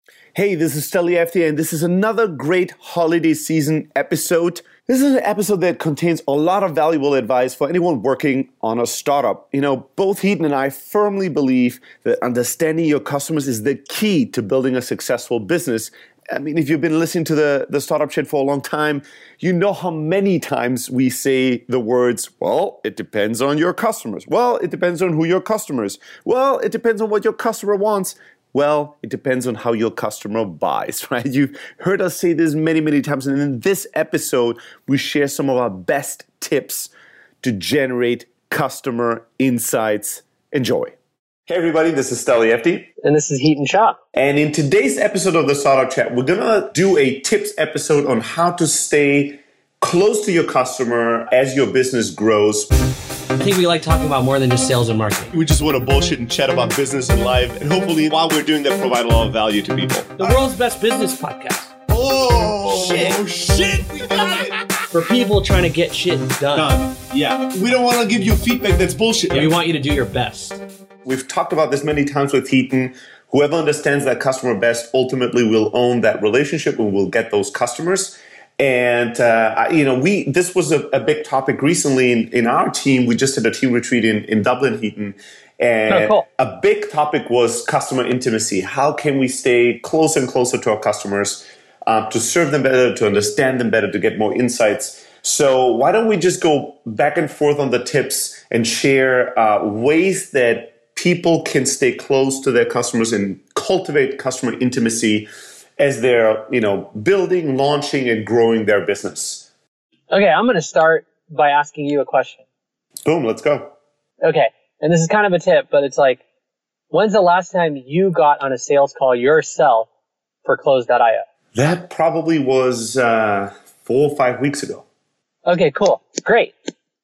Hey, this is Steli FT, and this is another great holiday season episode. This is an episode that contains a lot of valuable advice for anyone working on a startup. You know, both Heaton and I firmly believe that understanding your customers is the key to building a successful business. I mean, if you've been listening to the Startup Chat for a long time, you know how many times we say the words, well, it depends on your customers. Well, it depends on who your customer is. Well, it depends on what your customer wants. Well, it depends on how your customer buys, right? You've heard us say this many, many times. And in this episode, we share some of our best tips to generate customer insights. Enjoy. Hey, everybody, this is Steli FT. And this is Heaton Shah. And in today's episode of the Startup Chat, we're going to do a tips episode on how to stay close to your customer as your business grows. I think we like talking about more than just sales and marketing. We just want to bullshit and chat about business and life. And hopefully, while we're doing that, provide a lot of value to people. The world's best business podcast. Oh, shit. We got it. For people trying to get shit done. Yeah. We don't want to give you feedback that's bullshit. We want you to do your best. We've talked about this many times with Heaton. Whoever understands that customer best ultimately will own that relationship and will get those customers. And, this was a big topic recently in our team. We just did a team retreat in Dublin, Heaton. And cool. A big topic was customer intimacy. How can we stay closer and closer to our customers, to serve them better, to understand them better, to get more insights? So why don't we just go back and forth on the tips and share ways that people can stay close to their customers and cultivate customer intimacy as they're, building, launching, and growing their business. Okay, I'm going to start by asking you a question. Boom, let's go. Okay, and this is kind of a tip, but it's like, when's the last time you got on a sales call yourself for Close.io? That probably was 4 or 5 weeks ago. Okay, cool. Great.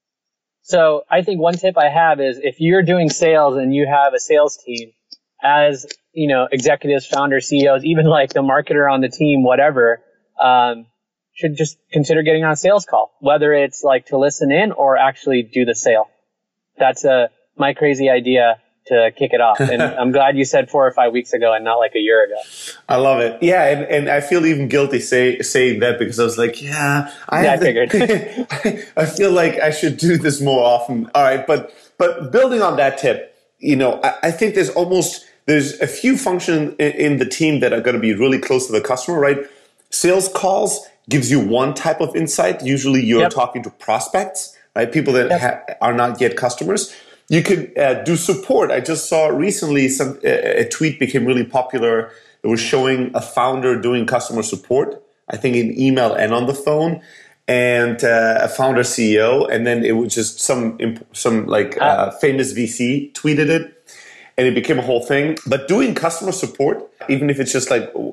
So I think one tip I have is if you're doing sales and you have a sales team, as executives, founders, CEOs, even like the marketer on the team, whatever, should just consider getting on a sales call, whether it's like to listen in or actually do the sale. That's my crazy idea to kick it off. And I'm glad you said 4 or 5 weeks ago and not like a year ago. I love it. Yeah. And I feel even guilty saying that because I was like, I figured. I feel like I should do this more often. All right. But building on that tip, I think there's a few functions in the team that are going to be really close to the customer, right? Sales calls gives you one type of insight. Usually you're talking to prospects, right? People that are not yet customers. You could do support. I just saw recently a tweet became really popular. It was showing a founder doing customer support, I think in email and on the phone, and a founder CEO. And then it was just some famous VC tweeted it. And it became a whole thing. But doing customer support, even if it's just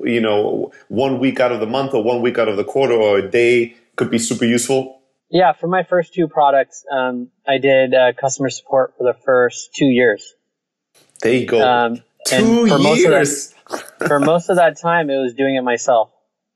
1 week out of the month or 1 week out of the quarter or a day, could be super useful. Yeah, for my first 2 products, I did customer support for the first 2 years. There you go. 2 years. For most of that time, it was doing it myself.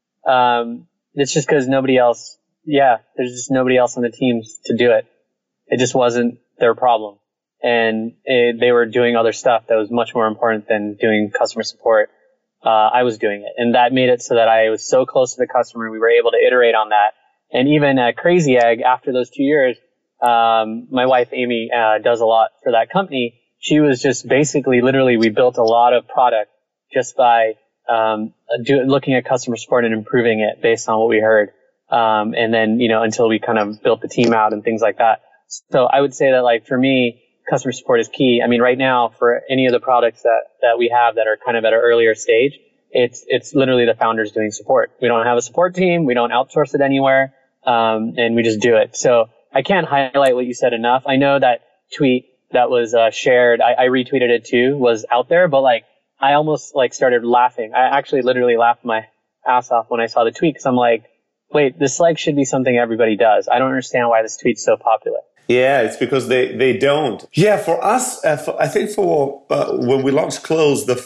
It's just because there's just nobody else on the teams to do it. It just wasn't their problem. And they were doing other stuff that was much more important than doing customer support. I was doing it. And that made it so that I was so close to the customer. We were able to iterate on that. And even at Crazy Egg, after those 2 years, my wife, Amy, does a lot for that company. She was just basically, literally, we built a lot of product just by looking at customer support and improving it based on what we heard. And then, until we kind of built the team out and things like that. So I would say that, for me, customer support is key. I mean, right now, for any of the products that we have that are kind of at an earlier stage, it's literally the founders doing support. We don't have a support team. We don't outsource it anywhere. And we just do it. So I can't highlight what you said enough. I know that tweet that was shared, I retweeted it too, was out there, but I almost started laughing. I actually literally laughed my ass off when I saw the tweet because I'm like, wait, this should be something everybody does. I don't understand why this tweet's so popular. Yeah, it's because they don't. Yeah, for us, I think when we launched Close, the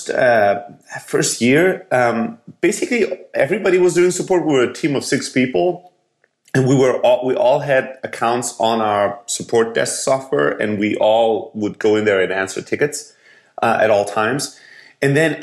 first year, basically everybody was doing support. We were a team of 6 people, and we all had accounts on our support desk software, and we all would go in there and answer tickets at all times. And then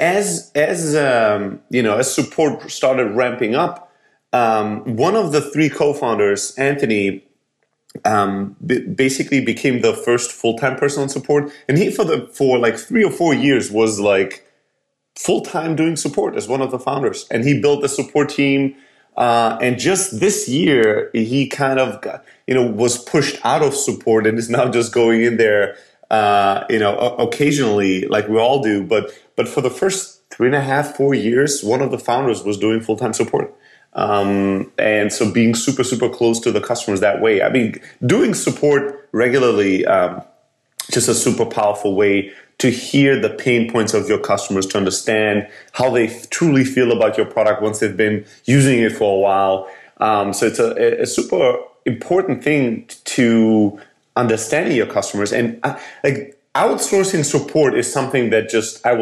as support started ramping up, one of the three co-founders, Anthony, basically became the first full-time person on support, and he for like 3 or 4 years was like full-time doing support as one of the founders, and he built the support team. And just this year, he kind of was pushed out of support and is now just going in there, occasionally, like we all do. But for the first 3.5, 4 years, one of the founders was doing full-time support. And so being super, super close to the customers that way. I mean, doing support regularly, just a super powerful way to hear the pain points of your customers, to understand how they truly feel about your product once they've been using it for a while. So it's a super important thing to understanding your customers. And like outsourcing support is something that just I will